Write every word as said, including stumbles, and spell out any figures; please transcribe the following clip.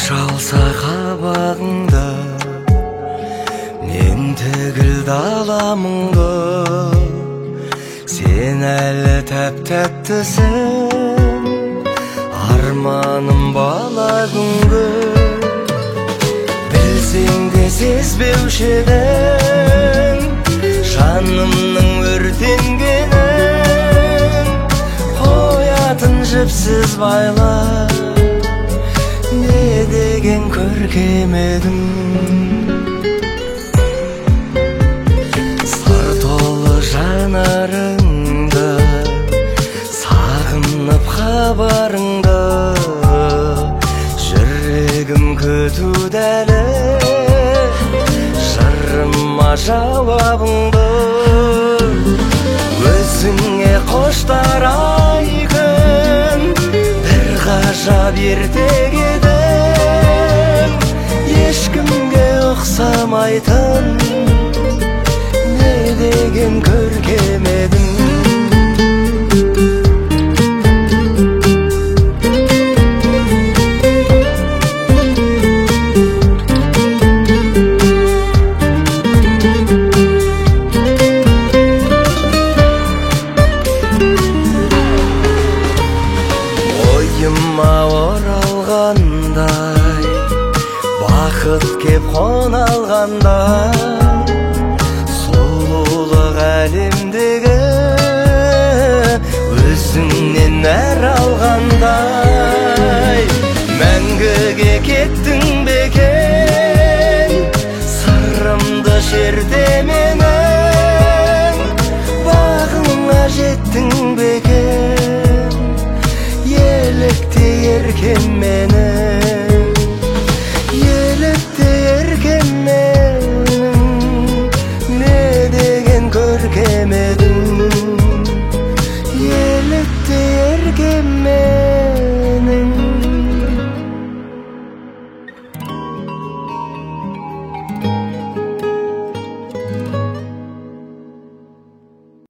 шалса қабағыңды, мен тігілді аламыңды. Сен әлі тәп-тәттісің, арманым бала күнгі. Білсең де сезбеуші едің, жанымның өртенгенін. Қоятын жіпсіз байлар, не деген көркем едің. Сыр толы жанарыңды, сағынып хабарыңды. Жүрегім күтуде әлі, жырыма жауабыңды. Өзіңе қоштар ай күн, бір ғажап ертек едің. Ешкімге ұқсамайтын, не деген көркем едің. Ойыма оралғандай, бақыт кеп қоналғандай. Сұлулық әлемдегі өзіңнен әр алғандай. Мәңгіге кеттің бекен, сырымды шерте менің. Бағыңа жеттің бекен,